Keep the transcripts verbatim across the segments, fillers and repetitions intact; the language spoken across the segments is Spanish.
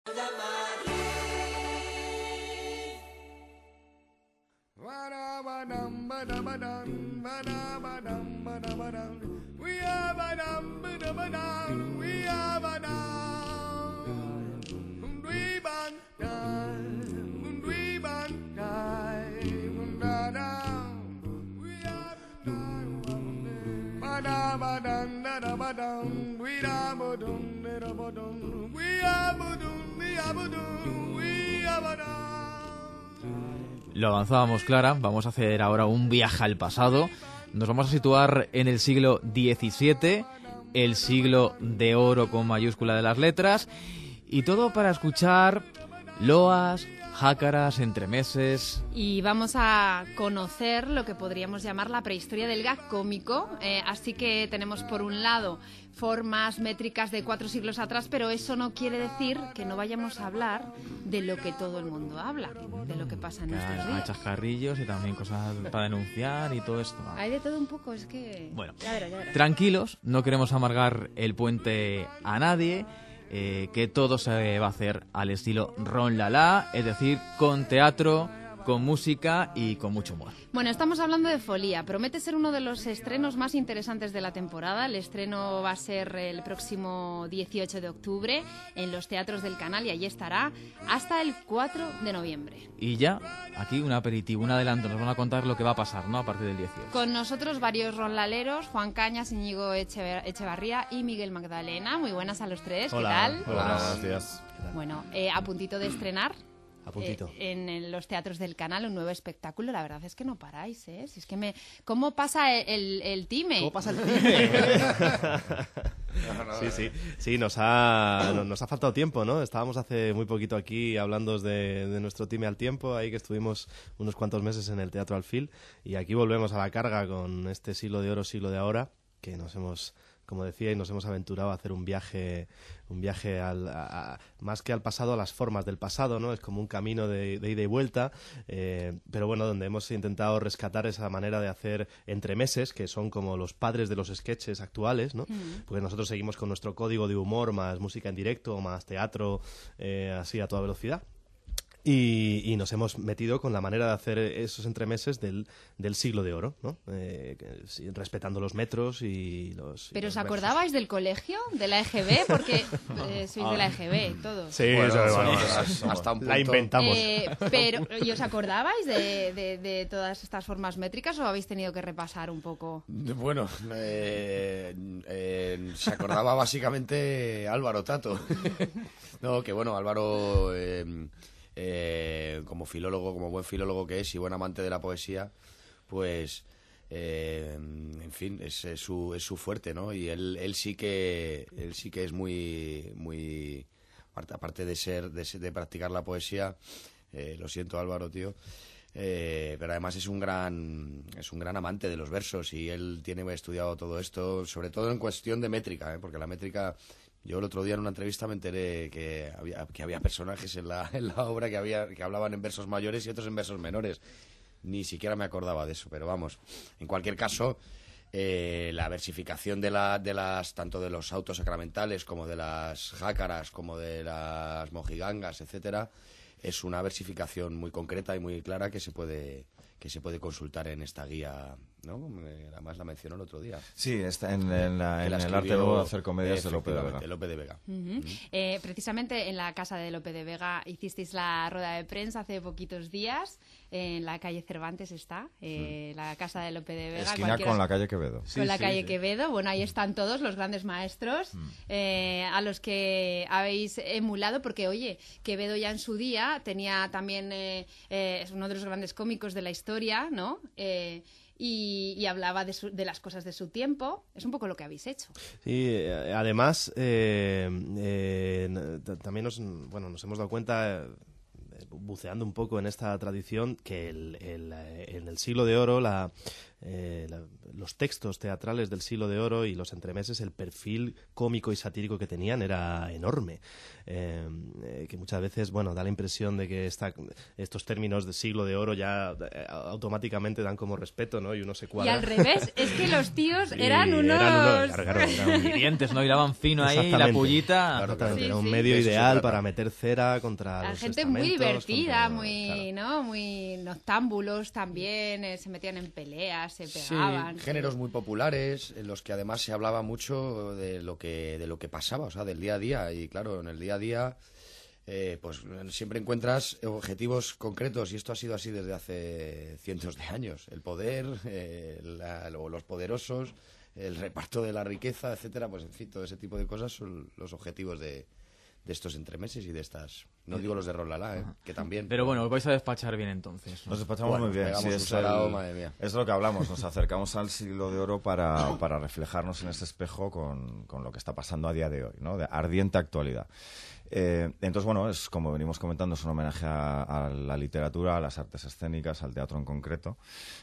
Lo avanzábamos, Clara. Vamos a hacer ahora un viaje al pasado. Nos vamos a situar en el siglo diecisiete, el siglo de oro con mayúscula de las letras, y todo para escuchar loas, jácaras, entremeses. Y vamos a conocer lo que podríamos llamar la prehistoria del gag cómico. Eh, así que tenemos por un lado formas métricas de cuatro siglos atrás, pero eso no quiere decir que no vayamos a hablar de lo que todo el mundo habla, de lo que pasa en Claro, nuestros hay días. chascarrillos y también cosas para denunciar y todo esto. Hay de todo un poco, es que... Bueno, ya verás, ya verás. Tranquilos, no queremos amargar el puente a nadie, eh, que todo se va a hacer al estilo Ron La La, es decir, con teatro, con música y con mucho humor. Bueno, estamos hablando de Folía. Promete ser uno de los estrenos más interesantes de la temporada. El estreno va a ser el próximo dieciocho de octubre en los teatros del Canal y allí estará hasta el cuatro de noviembre. Y ya, aquí un aperitivo, un adelanto, nos van a contar lo que va a pasar, ¿no?, a partir del dieciocho. Con nosotros varios ronlaleros, Juan Cañas, Íñigo Echever- Echevarría y Miguel Magdalena. Muy buenas a los tres, Hola, ¿qué tal? hola, buenos días. Bueno, eh, a puntito de estrenar. A puntito. Eh, en, en los teatros del Canal, un nuevo espectáculo. La verdad es que no paráis, ¿eh? Si es que me... ¿Cómo pasa el, el, el time? ¿Cómo pasa el time? Sí, sí, sí, nos ha, nos ha faltado tiempo, ¿no? Estábamos hace muy poquito aquí hablando de, de nuestro time al tiempo, ahí que estuvimos unos cuantos meses en el Teatro Alfil, y aquí volvemos a la carga con este siglo de oro, siglo de ahora, que nos hemos... como decía, y nos hemos aventurado a hacer un viaje, un viaje al, a, a, más que al pasado, a las formas del pasado, ¿no? Es como un camino de, de ida y vuelta, eh, pero bueno, donde hemos intentado rescatar esa manera de hacer entremeses, que son como los padres de los sketches actuales, ¿no? Mm. Porque nosotros seguimos con nuestro código de humor, más música en directo, más teatro, eh, así a toda velocidad. Y, y nos hemos metido con la manera de hacer esos entremeses del, del siglo de oro, ¿no? Eh, sí, respetando los metros y los... ¿Pero y os los acordabais versos. del colegio? ¿De la E G B? Porque eh, sois de la E G B, todos. Sí, bueno, eso, bueno, bueno, hasta, hasta un punto. la inventamos. Eh, pero, ¿y os acordabais de, de, de todas estas formas métricas o habéis tenido que repasar un poco? Bueno, eh, eh, se acordaba básicamente Álvaro Tato. No, que bueno, Álvaro... Eh, Eh, como filólogo, como buen filólogo que es y buen amante de la poesía, pues eh, en fin, es, es, su, es su fuerte, ¿no? Y él, él sí que él sí que es muy muy aparte, aparte de ser de, de practicar la poesía, eh, lo siento, Álvaro, tío, eh, pero además es un gran es un gran amante de los versos y él tiene estudiado todo esto, sobre todo en cuestión de métrica, ¿eh? Porque la métrica... Yo el otro día en una entrevista me enteré que había, que había personajes en la, en la obra que, había, que hablaban en versos mayores y otros en versos menores. Ni siquiera me acordaba de eso, pero vamos. En cualquier caso, eh, la versificación de, la, de las tanto de los autos sacramentales como de las jácaras, como de las mojigangas, etcétera, es una versificación muy concreta y muy clara que se puede... que se puede consultar en esta guía, ¿no? Además la mencionó el otro día. Sí, está en, en, la, en la el arte nuevo de hacer comedias de Lope de Vega. Lope de Vega. Uh-huh. Uh-huh. Eh, precisamente en la casa de Lope de Vega hicisteis la rueda de prensa hace poquitos días. En la calle Cervantes está, eh, mm. la casa de Lope de Vega. Esquina cualquiera... con la calle Quevedo. Con sí, la sí, calle sí. Quevedo. Bueno, ahí están todos los grandes maestros mm. eh, a los que habéis emulado, porque, oye, Quevedo ya en su día tenía también, eh, eh, es uno de los grandes cómicos de la historia, ¿no? Eh, y, y hablaba de, su, de las cosas de su tiempo. Es un poco lo que habéis hecho. Sí, eh, además, eh, eh, también nos, bueno, nos hemos dado cuenta... buceando un poco en esta tradición, que el, el, en el Siglo de Oro la, eh, la, los textos teatrales del Siglo de Oro y los entremeses, el perfil cómico y satírico que tenían era enorme. Eh, eh, que muchas veces, bueno, da la impresión de que esta, estos términos de Siglo de Oro ya eh, automáticamente dan como respeto, ¿no? Y uno se cuadra. Y al revés, es que los tíos eran Y unos... eran unos claro, claro, eran Hirientes, ¿no? Hilaban fino ahí, la Exactamente. pullita. Claro, claro, Sí, era un sí. medio De eso se ideal trata. para meter cera contra La los gente muy estamentos, divertida, contra- muy, claro. ¿no? Muy noctámbulos también, eh, se metían en peleas, se Sí, pegaban. géneros muy populares en los que además se hablaba mucho de lo que de lo que pasaba, o sea, del día a día. Y claro, en el día a día eh, pues siempre encuentras objetivos concretos, y esto ha sido así desde hace cientos de años. El poder, eh, la- lo- los poderosos, el reparto de la riqueza, etcétera. Pues en fin, todo ese tipo de cosas son los objetivos de, de estos entremeses y de estas... No digo los de Rolala, ¿eh? Que también. Pero bueno, os vais a despachar bien entonces, ¿no? Nos despachamos Bueno, muy bien. pegamos sí, un es, sarao, el- madre mía. es lo que hablamos, nos acercamos al Siglo de Oro para, para reflejarnos en ese espejo con, con lo que está pasando a día de hoy, ¿no? De ardiente actualidad. Eh, entonces, bueno, es como venimos comentando, es un homenaje a, a la literatura, a las artes escénicas, al teatro en concreto.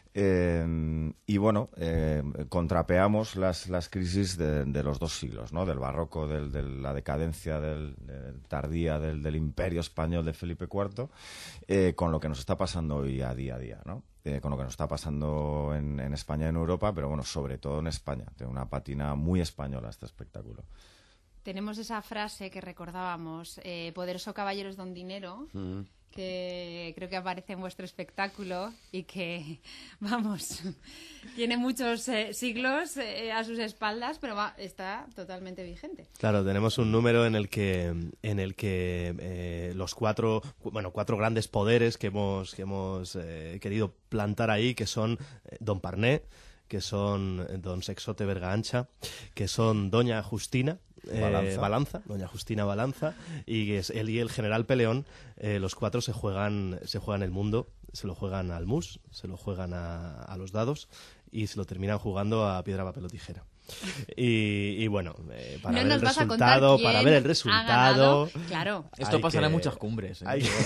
Eh, y bueno, eh, contrapeamos las, las crisis de, de los dos siglos, ¿no? Del barroco, del, de la decadencia del, de, tardía del, del imperio español de Felipe cuarto, eh, con lo que nos está pasando hoy a día a día, ¿no? Eh, con lo que nos está pasando en, en España y en Europa, pero bueno, sobre todo en España. Tiene una patina muy española este espectáculo. Tenemos esa frase que recordábamos, eh, poderoso caballeros don dinero, Mm. que creo que aparece en vuestro espectáculo y que, vamos, tiene muchos eh, siglos eh, a sus espaldas, pero va, está totalmente vigente. Claro, tenemos un número en el que en el que eh, los cuatro bueno cuatro grandes poderes que hemos que hemos eh, querido plantar ahí, que son eh, Don Parné, que son eh, Don Sexote Vergaancha, que son Doña Justina eh, Balanza. Balanza, Doña Justina Balanza, y que es él y el general Peleón. Eh, los cuatro se juegan se juegan el mundo, se lo juegan al mus, se lo juegan a, a los dados y se lo terminan jugando a piedra, papel o tijera. Y, y bueno, eh, para No ver nos el vas a contar resultado, quién para ver el ha resultado. ganado. Claro. Esto hay pasará en que- muchas cumbres, ¿eh? hay que-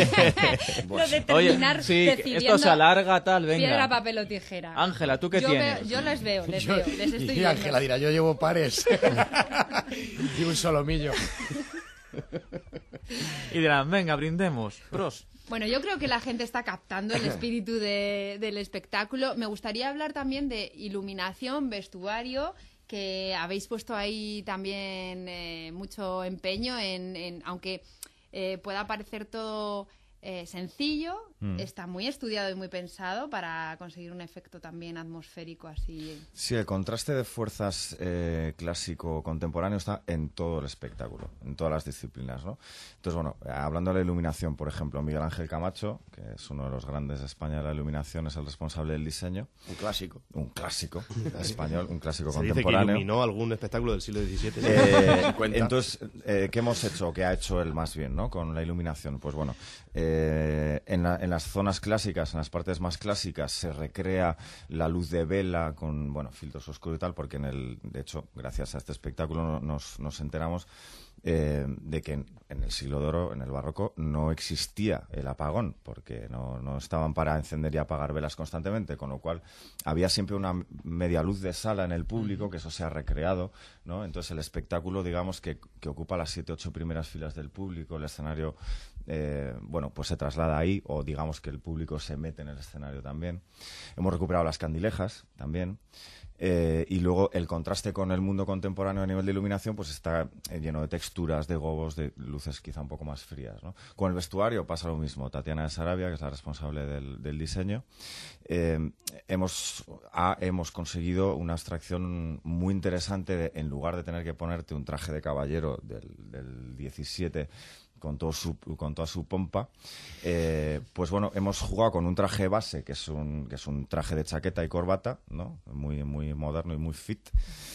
Lo de Oye, terminar sí, decidiendo esto se alarga, tal, venga. piedra, papel o tijera. Ángela, ¿tú qué yo tienes? veo- yo les veo, les Yo- veo, les estoy y viendo. Ángela dirá, yo llevo pares. Y un solomillo. Y dirán, venga, brindemos. Pros. Bueno, yo creo que la gente está captando el espíritu de- del espectáculo. Me gustaría hablar también de iluminación, vestuario, que habéis puesto ahí también eh, mucho empeño en, en- aunque eh, pueda parecer todo eh, sencillo, Mm. está muy estudiado y muy pensado para conseguir un efecto también atmosférico así. Sí, el contraste de fuerzas eh, clásico-contemporáneo está en todo el espectáculo, en todas las disciplinas, ¿no? Entonces, bueno, hablando de la iluminación, por ejemplo, Miguel Ángel Camacho, que es uno de los grandes de España de la iluminación, es el responsable del diseño. Un clásico. Un clásico español, un clásico Se dice que contemporáneo. iluminó algún espectáculo del siglo diecisiete. Eh, cincuenta. entonces, eh, ¿qué hemos hecho? ¿Qué ha hecho él más bien, ¿no? Con la iluminación? Pues bueno, eh, en, la- en las zonas clásicas, en las partes más clásicas, se recrea la luz de vela con, bueno, filtros oscuros y tal, porque en el, de hecho, gracias a este espectáculo no- nos, nos enteramos eh, de que en, en el siglo de oro, en el barroco, no existía el apagón, porque no, no estaban para encender y apagar velas constantemente, con lo cual había siempre una media luz de sala en el público, que eso se ha recreado, ¿no? Entonces el espectáculo, digamos, que, que ocupa las siete, ocho primeras filas del público, el escenario, eh, bueno, pues se traslada ahí, o digamos que el público se mete en el escenario también. Hemos recuperado las candilejas también. Eh, y luego el contraste con el mundo contemporáneo a nivel de iluminación pues está eh, lleno de texturas, de gobos, de luces quizá un poco más frías, ¿no? Con el vestuario pasa lo mismo. Tatiana de Sarabia, que es la responsable del, del diseño, eh, hemos, ha- hemos conseguido una abstracción muy interesante de, en lugar de tener que ponerte un traje de caballero del, del diecisiete con todo su, con toda su pompa, eh, pues bueno, hemos jugado con un traje base que es un, que es un traje de chaqueta y corbata, ¿no? Muy, muy moderno y muy fit,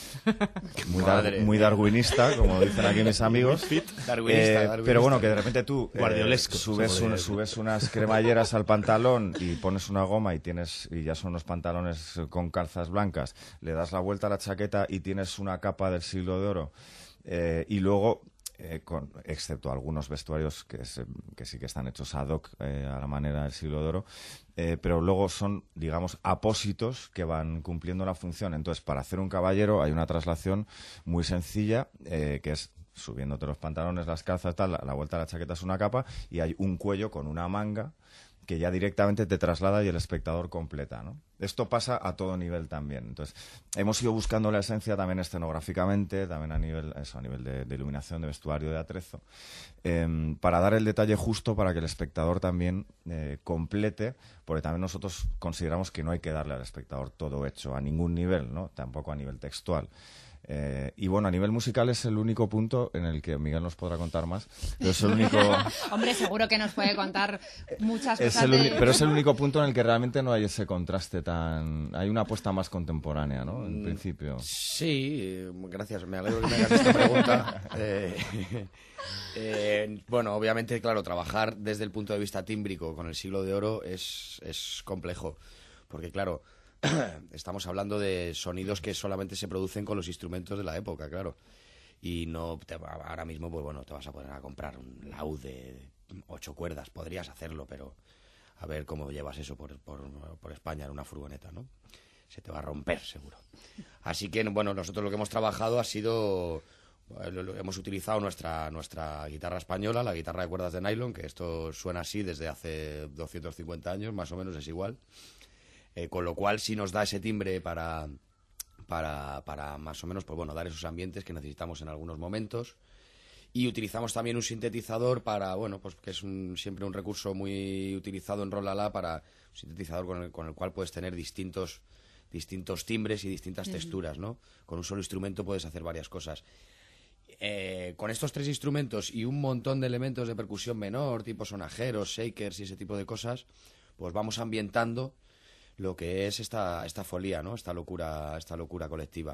muy, dar- Madre muy mía. darwinista, como dicen aquí mis amigos. Darwinista, Eh, darwinista. pero bueno, que de repente tú eh, Guardiolesco, subes, se podría un- decir. subes unas cremalleras al pantalón y pones una goma y tienes y ya son unos pantalones con calzas blancas, le das la vuelta a la chaqueta y tienes una capa del siglo de oro. Eh, y luego eh, con, excepto algunos vestuarios que, se, que sí que están hechos ad hoc eh, a la manera del siglo de oro, eh, pero luego son, digamos, apósitos que van cumpliendo una función. Entonces, para hacer un caballero hay una traslación muy sencilla, eh, que es subiéndote los pantalones, las calzas, tal, la, la vuelta de la chaqueta es una capa y hay un cuello con una manga que ya directamente te traslada y el espectador completa, ¿no? Esto pasa a todo nivel también. Entonces, hemos ido buscando la esencia también escenográficamente, también a nivel, eso, a nivel de, de iluminación, de vestuario, de atrezo, eh, para dar el detalle justo para que el espectador también eh, complete, porque también nosotros consideramos que no hay que darle al espectador todo hecho a ningún nivel, ¿no? Tampoco a nivel textual. Eh, y bueno, a nivel musical es el único punto en el que Miguel nos podrá contar más, pero es el único... Hombre, seguro que nos puede contar muchas es cosas el de... uni... Pero es el único punto en el que realmente no hay ese contraste tan... Hay una apuesta más contemporánea, ¿no? En mm, principio. Sí, gracias, me alegro que me hagas esta pregunta. eh, eh, bueno, obviamente, claro, trabajar desde el punto de vista tímbrico con el siglo de oro es, es complejo, porque claro... estamos hablando de sonidos que solamente se producen con los instrumentos de la época, claro. Y no te, ahora mismo, pues bueno, te vas a poner a comprar un laúd de ocho cuerdas. Podrías hacerlo, pero a ver cómo llevas eso por, por, por España en una furgoneta, ¿no? Se te va a romper, seguro. Así que, bueno, nosotros lo que hemos trabajado ha sido... Hemos utilizado nuestra, nuestra guitarra española, la guitarra de cuerdas de nylon, que esto suena así desde hace doscientos cincuenta años, más o menos, es igual. Eh, con lo cual sí nos da ese timbre para, para, para más o menos, pues bueno, dar esos ambientes que necesitamos en algunos momentos. Y utilizamos también un sintetizador para, bueno, pues que es un, siempre un recurso muy utilizado en Rolala, para un sintetizador con el, con el cual puedes tener distintos, distintos timbres y distintas uh-huh. texturas, ¿no? Con un solo instrumento puedes hacer varias cosas. Eh, con estos tres instrumentos y un montón de elementos de percusión menor, tipo sonajeros, shakers y ese tipo de cosas, pues vamos ambientando lo que es esta, esta folía, ¿no? Esta locura, esta locura colectiva.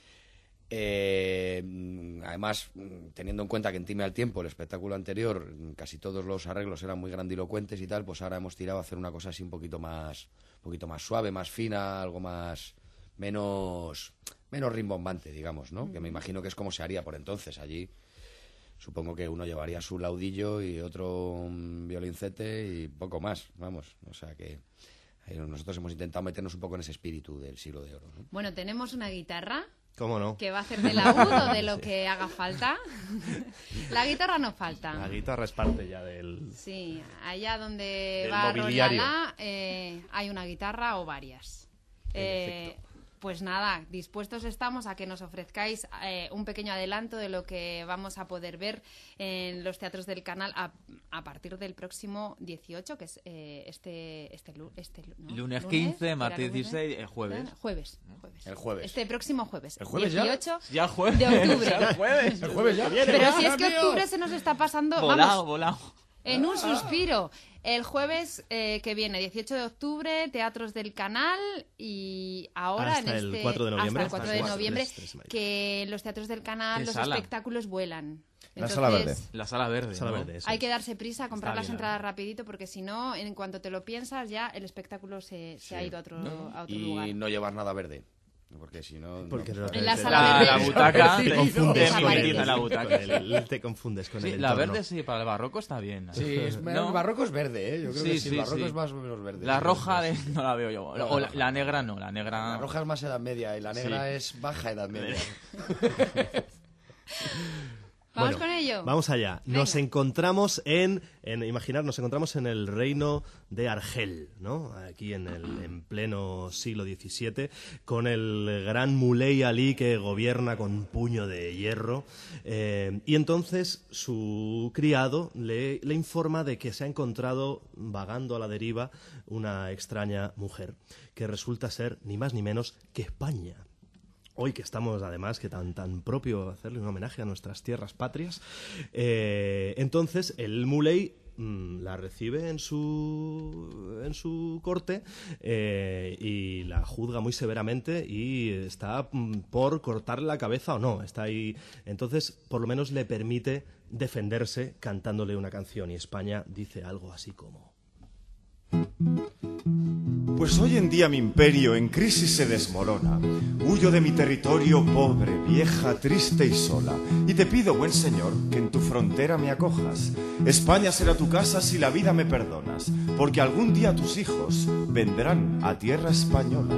Eh, además, teniendo en cuenta que en Time al Tiempo, el espectáculo anterior, casi todos los arreglos eran muy grandilocuentes y tal, pues ahora hemos tirado a hacer una cosa así un poquito más, un poquito más suave, más fina, algo más, menos, menos rimbombante, digamos, ¿no? Mm. Que me imagino que es como se haría por entonces allí. Supongo que uno llevaría su laudillo y otro un violincete y poco más, vamos, o sea que... Nosotros hemos intentado meternos un poco en ese espíritu del siglo de oro, ¿no? Bueno, tenemos una guitarra. ¿Cómo no? Que va a hacer de laúd o de lo que haga falta. La guitarra no falta. La guitarra es parte ya del... Sí, allá donde del va mobiliario. Rolala eh, hay una guitarra o varias. Eh, pues nada, dispuestos estamos a que nos ofrezcáis eh, un pequeño adelanto de lo que vamos a poder ver en los teatros del canal a, a partir del próximo dieciocho, que es eh, este, este, este ¿no? lunes quince, martes dieciséis, el jueves. Jueves, jueves. El jueves. Este próximo jueves. ¿El jueves dieciocho ya? Ya jueves. De octubre. Ya el jueves. El jueves ya. Pero si es que octubre se nos está pasando... Volado, vamos, volado. En un suspiro. El jueves eh, que viene, dieciocho de octubre, Teatros del Canal, y ahora hasta en este... el cuatro de noviembre. Hasta el cuatro de noviembre, tres, tres, tres, que en los Teatros del Canal ¿Qué los sala? espectáculos vuelan. La Entonces, sala verde. La sala verde. Sala ¿no? verde, eso hay es. que darse prisa a comprar Está las bien, entradas ¿no? rapidito, porque si no, en cuanto te lo piensas, ya el espectáculo se, se Sí. ha ido a otro, a otro Y lugar. no llevar nada verde. Porque si no... Porque no, te- En la te- sala La, verde. la butaca te confundes con muy el- linda la butaca. con el- te confundes con Sí, el la entorno. verde sí, para el barroco está bien. Sí, es, ¿No? el barroco es verde, ¿eh? Yo creo Sí, que sí, sí, el barroco sí. es más o menos verde. La Sí, roja sí. de- no la veo yo. No, O la, no. la negra no, la negra... La roja es más edad media y la negra Sí. es baja edad media. ¿Vamos Bueno, con ello? Vamos allá. Nos Venga. encontramos en, en, imaginar, nos encontramos en el reino de Argel, ¿no? Aquí en el en pleno siglo diecisiete, con el gran Muley Ali que gobierna con puño de hierro. Eh, y entonces su criado le, le informa de que se ha encontrado vagando a la deriva una extraña mujer, que resulta ser ni más ni menos que España. Hoy que estamos, además, que tan, tan propio hacerle un homenaje a nuestras tierras patrias, eh, entonces el Muley mmm, la recibe en su, en su corte eh, y la juzga muy severamente y está mm, por cortarle la cabeza o no. Está ahí. Entonces, por lo menos le permite defenderse cantándole una canción, y España dice algo así como... Pues hoy en día mi imperio en crisis se desmorona. Huyo de mi territorio pobre, vieja, triste y sola. Y te pido, buen señor, que en tu frontera me acojas. España será tu casa si la vida me perdonas, porque algún día tus hijos vendrán a tierra española.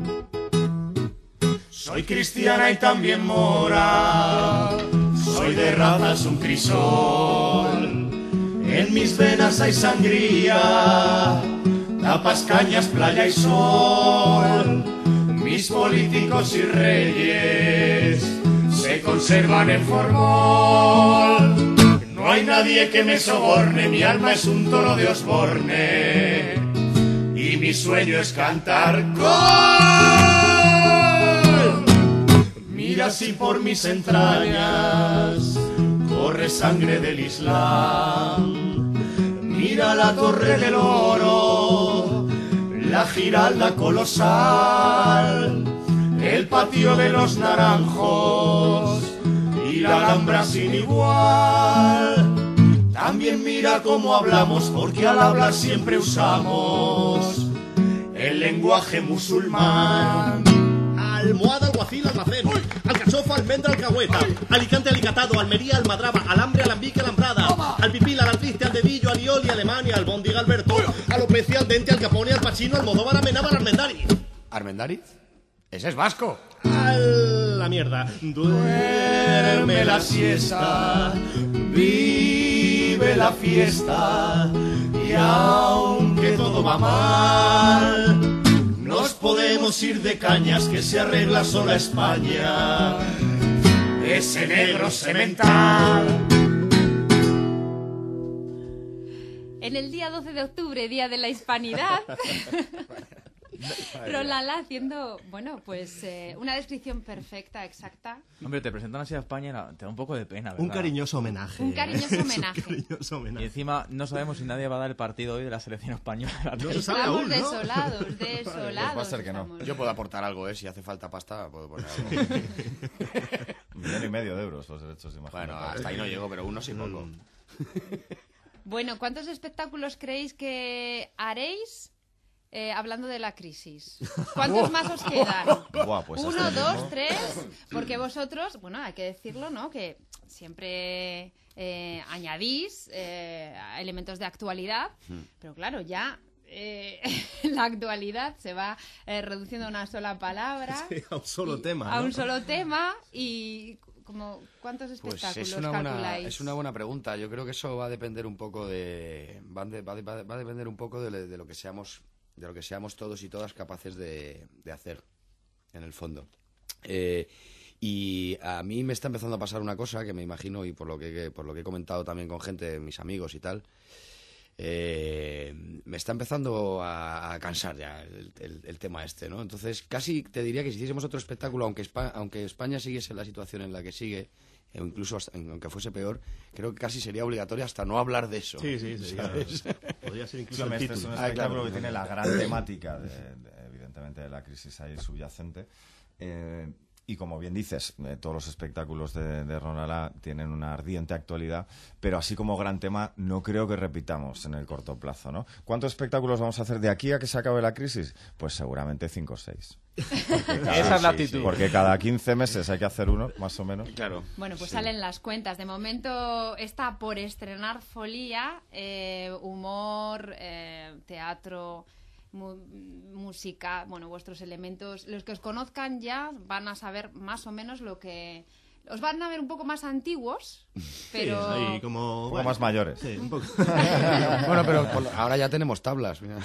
Soy cristiana y también mora, soy de razas un crisol. En mis venas hay sangría, tapas, cañas, playa y sol. Mis políticos y reyes se conservan en formol. No hay nadie que me soborne, mi alma es un toro de Osborne y mi sueño es cantar gol. Mira si por mis entrañas corre sangre del Islam. Mira la Torre del Oro, la Giralda colosal, el patio de los Naranjos y la Alhambra sin igual. También mira cómo hablamos, porque al hablar siempre usamos el lenguaje musulmán. Almohada, alguacil, almacén, alcachofa, almendra, alcahueta, Alicante, alicatado, Almería, almadraba, alambre, alambique, alambrada, alpipil, alaltriste, al dedillo, alioli, Alemania, albóndiga, Alberto, alopecia, al dente, al capone, al pachino, almodóvar, amenábar, armendáriz. ¿Armendáriz? Ese es vasco. A la mierda. Duerme la siesta, vive la fiesta, y aunque todo va mal, nos podemos ir de cañas, que se arregla sola España, ese negro semental. En el día doce de octubre, Día de la Hispanidad, Rolala haciendo, bueno, pues eh, una descripción perfecta, exacta. Hombre, te presentan así a España, te da un poco de pena, ¿verdad? Un cariñoso homenaje. Un cariñoso homenaje. Un cariñoso homenaje. Y encima no sabemos si nadie va a dar el partido hoy de la selección española. No se sabe Estamos aún, ¿no? desolados, desolados. Pues va a ser que no. estamos. Yo puedo aportar algo, ¿eh? Si hace falta pasta, puedo poner algo. Un millón y medio de euros los derechos de imagen. Bueno, hasta ahí no llego, pero uno sí poco. Bueno, ¿cuántos espectáculos creéis que haréis eh, hablando de la crisis? ¿Cuántos más os quedan? Buah, pues Uno, hasta dos, mismo. tres. Porque vosotros, bueno, hay que decirlo, ¿no? Que siempre eh, añadís eh, elementos de actualidad, pero claro, ya eh, la actualidad se va eh, reduciendo a una sola palabra. Sí, a un solo y- tema, A ¿no? un solo tema y... Como, ¿cuántos Pues espectáculos es una, buena, calculáis? es una buena pregunta. Yo creo que eso va a depender un poco de va, de- va de- va de- va a depender un poco de, le- de lo que seamos de lo que seamos todos y todas capaces de, de hacer en el fondo. Eh, y a mí me está empezando a pasar una cosa que me imagino, y por lo que por lo que he comentado también con gente, mis amigos y tal, eh, me está empezando a, a cansar ya el, el- el tema este, ¿no? Entonces, casi te diría que si hiciésemos otro espectáculo, aunque, Espa- aunque España siguiese en la situación en la que sigue, o incluso hasta- aunque fuese peor, creo que casi sería obligatorio hasta no hablar de eso. Sí, sí, sí. ¿sabes? Podría ser incluso el Escúchame, este es un título. Ah, espectáculo claro. que tiene la gran temática, de, de- evidentemente, de la crisis ahí subyacente. Eh, y como bien dices, eh, todos los espectáculos de, de Ronalá tienen una ardiente actualidad, pero así como gran tema, no creo que repitamos en el corto plazo, ¿no? ¿Cuántos espectáculos vamos a hacer de aquí a que se acabe la crisis? Pues seguramente cinco o seis. Esa es la actitud. Porque cada quince meses hay que hacer uno, más o menos. Claro. Bueno, pues salen las cuentas. De momento está por estrenar Folía, eh, humor, eh, teatro, mu- música, bueno, vuestros elementos. Los que os conozcan ya van a saber más o menos lo que... Os van a ver un poco más antiguos, pero... Sí, ahí como... Un poco bueno, más mayores. Sí, un poco. Bueno, pero por lo- ahora ya tenemos tablas. Mira.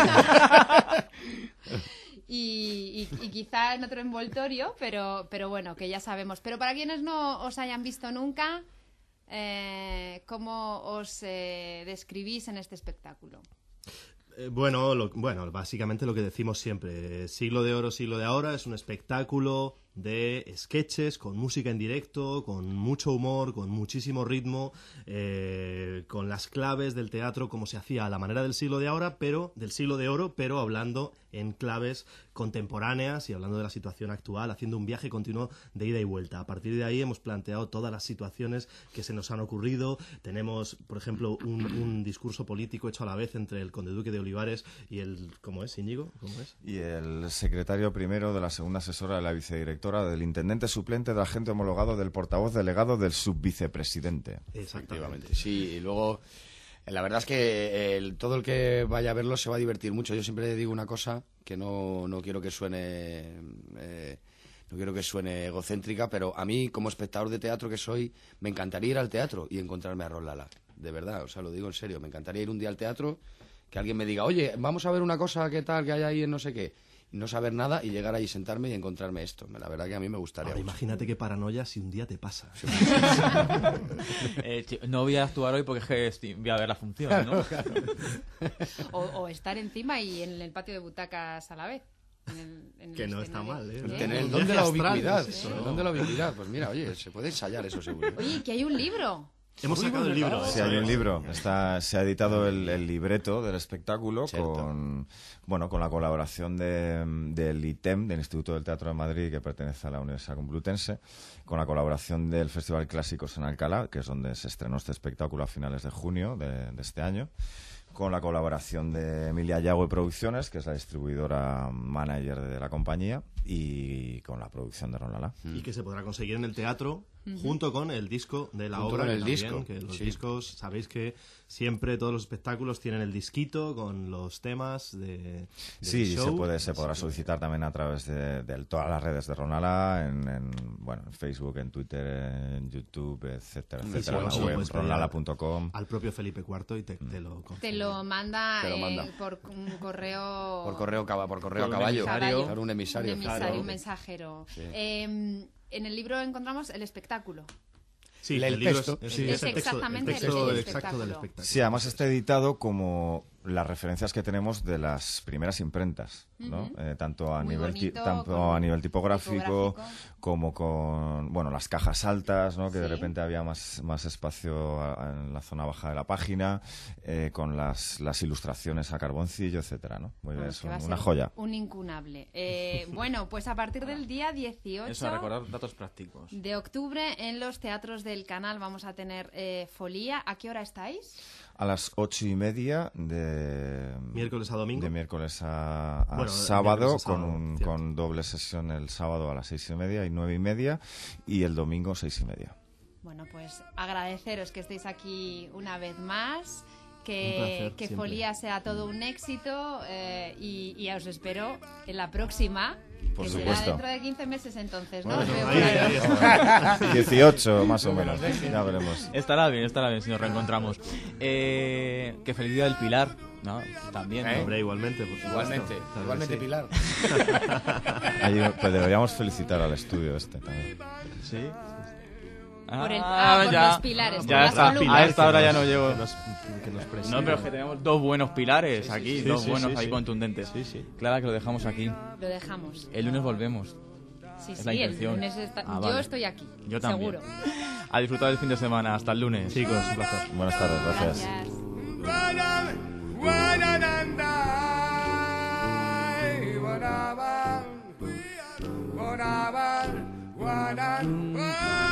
Y, y- y quizá en otro envoltorio, pero, pero bueno, que ya sabemos. Pero para quienes no os hayan visto nunca, eh, ¿cómo os eh, describís en este espectáculo? Eh, Bueno, lo- bueno, básicamente lo que decimos siempre. eh, Siglo de oro, siglo de ahora, es un espectáculo de sketches con música en directo, con mucho humor, con muchísimo ritmo, eh, con las claves del teatro como se hacía a la manera del siglo de ahora, pero del siglo de oro, pero hablando en claves contemporáneas y hablando de la situación actual, haciendo un viaje continuo de ida y vuelta. A partir de ahí hemos planteado todas las situaciones que se nos han ocurrido. Tenemos, por ejemplo, un, un discurso político hecho a la vez entre el conde duque de Olivares y el, ¿cómo es, Íñigo? ¿Cómo es? Y el secretario primero de la segunda asesora de la vicedirectora, del intendente suplente, del agente homologado, del portavoz delegado, del subvicepresidente. Exactamente. Sí, y luego, la verdad es que el, todo el que vaya a verlo se va a divertir mucho. Yo siempre digo una cosa que no, no quiero que suene... Eh, no quiero que suene egocéntrica, pero a mí, como espectador de teatro que soy, me encantaría ir al teatro y encontrarme a Ron Lala. De verdad, o sea, lo digo en serio. Me encantaría ir un día al teatro, que alguien me diga, oye, vamos a ver una cosa, ¿qué tal, que hay ahí en no sé qué? Y no saber nada y llegar ahí, sentarme y encontrarme esto. La verdad que a mí me gustaría. Ahora, imagínate qué paranoia si un día te pasa. eh, no voy a actuar hoy porque es que voy a ver la función, ¿no? Claro, claro. O, o estar encima y en el patio de butacas a la vez. En el, en que el no está mal, ¿eh? El ¿Eh? tener el don de la ubicuidad. ¿El don de la ubicuidad? Pues mira, oye, se puede ensayar eso seguro. Oye, que hay un libro. Hemos sacado el libro. Sí, hay un libro. Está, se ha editado el, el libreto del espectáculo Cierto. con, bueno, con la colaboración de, del I T E M, del Instituto del Teatro de Madrid, que pertenece a la Universidad Complutense, con la colaboración del Festival Clásicos en Alcalá, que es donde se estrenó este espectáculo a finales de junio de, de este año, con la colaboración de Emilia Yagüe Producciones, que es la distribuidora manager de la compañía, y con la producción de Ron Lala. Y que se podrá conseguir en el teatro junto con el disco de la Junto obra. con el que también, disco, que los sí. discos, sabéis que siempre todos los espectáculos tienen el disquito con los temas de, del Sí, show. se puede, se Así podrá que- solicitar también a través de, de todas las redes de Ron Lala, en, en, bueno, en Facebook, en Twitter, en YouTube, etcétera, Y etcétera, si en no, la web puedes pedir ronlala punto com. al propio Felipe cuarto y te, te lo Te confirma. lo manda, Te lo eh, manda. por un correo... Por correo, caba- por correo Por a un caballo. emisario. Claro, un emisario. Un emisario, claro. un mensajero. Sí. Eh, en el libro encontramos el espectáculo. Sí, El el libro texto. es, sí, Es es el texto, exactamente el el texto del exacto del espectáculo. espectáculo. Sí, además está editado como las referencias que tenemos de las primeras imprentas, ¿no? Ujú. Eh, tanto a Muy nivel ti- bonito, tanto con a nivel tipográfico, tipográfico. como con, bueno, las cajas altas, ¿no? Que de Sí. repente había más, más espacio a- a- en la zona baja de la página, eh, con las, las ilustraciones a carboncillo, etcétera, ¿no? Muy bien, Vamos, es que va a una ser joya. Un incunable. Eh, bueno, pues a partir del día dieciocho Eso, a recordar datos prácticos. de octubre en los teatros del canal vamos a tener eh, Folía. ¿A qué hora estáis? A las ocho y media de Miércoles a domingo. de miércoles a, a Bueno, sábado, miércoles a con, sábado, un, cierto. con doble sesión el sábado a las seis y media y nueve y media y el domingo seis y media. Bueno, pues agradeceros que estéis aquí una vez más. Un Que, placer, que siempre. Folía sea todo un éxito eh, y, y os espero en la próxima, Por que supuesto. será dentro de quince meses entonces, ¿no? Bueno, Os veo ahí, por ahí, ahí. ahí. dieciocho más o menos, ya veremos. Estará bien, estará bien si nos reencontramos. Eh, que feliz día del Pilar, ¿no? También, ¿no? ¿Eh? Hombre, igualmente, por supuesto. Igualmente, Claro que igualmente, sí. Pilar. Ahí, pues deberíamos felicitar al estudio este también. Sí. Por el- ah, por los pilares, Ya por está. las columnas. A esta hora ya no Que llego. nos, que nos preside. No, pero es que tenemos dos buenos pilares aquí, sí, dos sí, buenos sí, ahí sí. contundentes. Sí, sí. Clara, que lo dejamos aquí. Lo dejamos. El lunes volvemos. Sí, es sí, la el intención. lunes está- Ah, yo vale. estoy aquí. Yo también. Seguro. A disfrutar del fin de semana. Hasta el lunes. Chicos, un placer. Buenas tardes, gracias. Gracias. Guanabal, guanabal, guanabal.